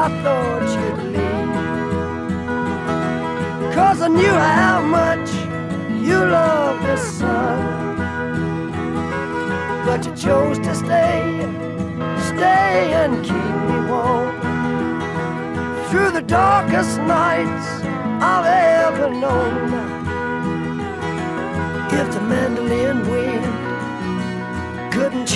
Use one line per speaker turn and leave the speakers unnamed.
thought you'd leave, 'cause I knew how much you loved the sun. But you chose to stay and keep me warm through the darkest nights I've ever known. If the mandolin wind couldn't